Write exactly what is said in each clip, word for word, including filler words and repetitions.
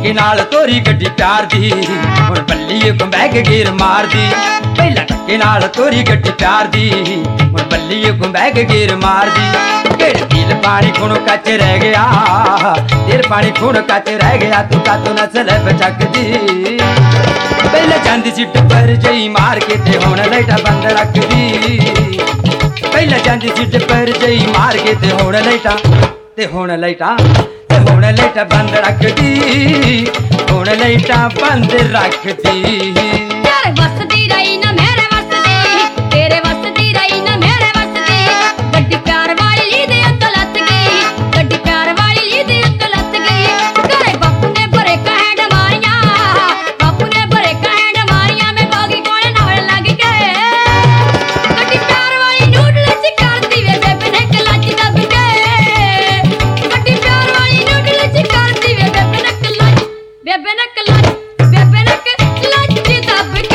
धक्के नाल तोरी गड्डी प्यार दी हुण बल्ली को बैग गिर मार दी। पहला धक्के नाल तोरी गड्डी प्यार दी हुण बल्ली को बैग गिर मार दी। केड़ दिल पानी खून कच रह गया, दिल पानी खून कच रह गया, तू का तू नस्ल बचक दी। पहले जांदी सी टप्पर जई मार के ते हुण लाइटा बंद रख दी। पहले जांदी सी टप्पर जई मार के ते हुण लाइटा ते हुण लाइटा ते हुण लाइटा बंद रख दी, हुण लाइटा बंद रख दी। तेरे वसदी रही ना मेरे वसदी, तेरे वसदी रही ना मेरे वसदी। गड्डी प्यार वाली ली दे उत्त लत गई, गड्डी प्यार वाली ली दे उत्त लत गई। घरे बापू ने भरे कहण मारियां, बापू ने भरे कहण मारियां, मैं बागी कोले नाल लग गए। गड्डी प्यार वाली नूडल च करदी वे बेबे ने कलच दब के। गड्डी प्यार वाली नूडल च करदी वे बेबे ने कलच, बेबे ने कलच, बेबे ने कलच दब के।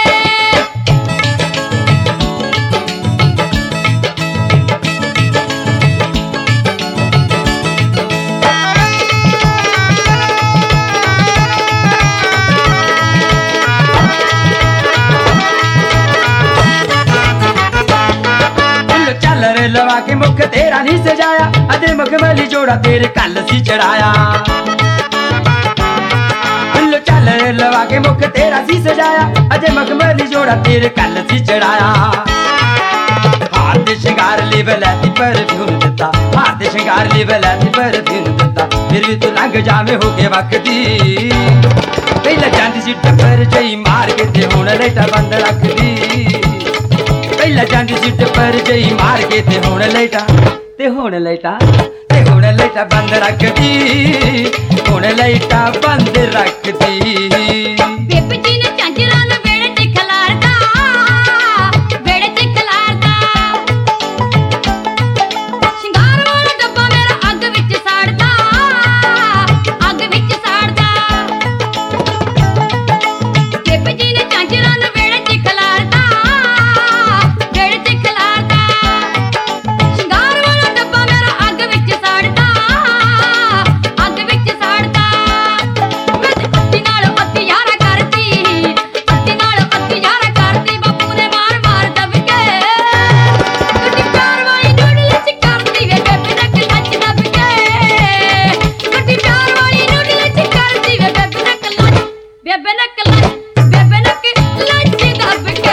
चल रे लवा के मुख तेरा नहीं सजाया, अदे मखमली जोड़ा तेरे कल सी चढ़ाया। चल रे लवा के मुख तेरा सी सजाया, अजय मखमली जोड़ा तेरे कल सी चढ़ाया। हार दे श्रृंगार ले बलैती परफ्यूम दिता, हार दे श्रृंगार ले बलैती परफ्यूम दिता, फिर भी तू लंघ जावे हो के वक्ती। पहले जांदी सी टप्पर जई मार के ते हुण लाइटा बंद रख दी। पहले जांदी सी टप्पर जई मार के ते हुण लाइटा ते हुण लाइटा ते हुण लाइटा बंद रख दी, हुण लाइटा बंद रख दी। बेबे जी ने झांझरां नूं वेड़े ते खलारदा, वेड़े ते खलारदा। शिंगार वाला डब्बा मेरा अग विच साड़दा, अग विच साड़दा। बेबे जी ने झांझरां नूं वेड़े ते खलारदा, वेड़े ते खलारदा। शिंगार वाला डब्बा मेरा अग विच साड़दा, अग विच साड़दा। अत्ती नाल अत्ती यारा करदी, अत्ती नाल अत्ती यारा करदी, बापू ने मार मार दब के। गड्डी प्यार वाली नूडल च करदी वे बेबे ने कलच दब के। गड्डी प्यार वाली नूडल च करदी वे बेबे ने कलच, बेबे ने कलच, बेबे ने कलच दब के।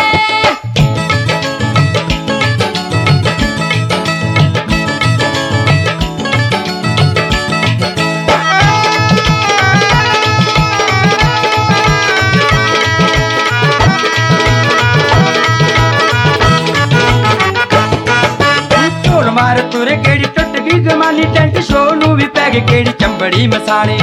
ढोल मार तुरे केड़ी टुट गई गमानी, टेंट शो नू भी पै गई केड़ी चंबड़ी मसाणी।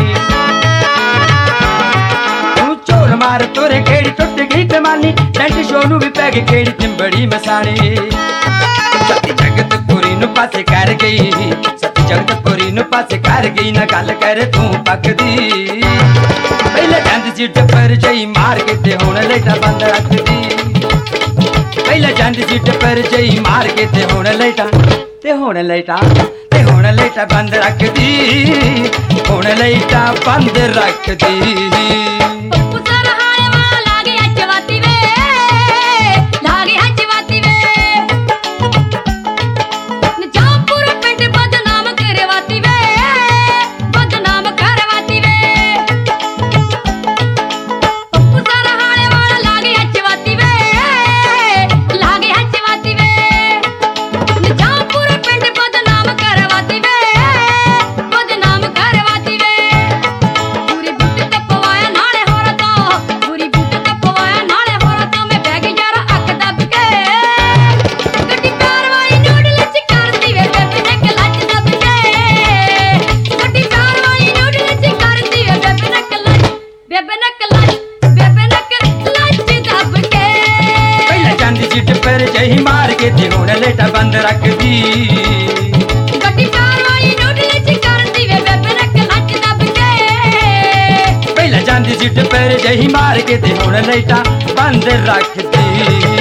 तू ढोल मार तुरे केड़ी टुट गई गमानी, टेंट शो नू भी पै गई केड़ी चंबड़ी मसाणी। सती जगत पूरी नू पासे कर गई, सती जगत पूरी नू पासे कर गई, ना गल कर तू पकदी। पहले जांदी सी टप्पर जई मार के ते हुण लाइटा बंद रख दी। पहले जांदी सी टप्पर जई मार के ते हुण लाइटा ते हुण लाइटा ते हुण लाइटा बंद रख दी, हुण लाइटा बंद रख दी। पप्पू सर हाणे वाला लागे अचवाती वे, लागे अचवाती वे। निजामपुर पिंड बदनाम करवाती वे, बदनाम करवाती वे। पप्पू सर हाणे वाला लागे अचवाती वे, लागे अचवाती वे। निजामपुर पिंड बदनाम करवाती वे, बदनाम करवाती वे। पूरी बुट तपवाया नाले होरा तो, पूरी बुट तपवाया नाले होरा तो, मैं बैग यारा अख दब के। गड्डी प्यार वाली नूडल च करदी वे बेबे ने कलच दब के। गड्डी प्यार वाली नूडल च करदी वे बेबे ने कलच, बेबे ने कलच, बेबे ने कलच दब के। पहले जांदी सी टप्पर जई मार के ते हुण लाइटा बंद रख दी। गड्डी प्यार वाली नूडल च करदी वे बेबे ने कलच दब के। पहले जांदी सी टप्पर जई मार के ते हुण लाइटा बंद रख दी।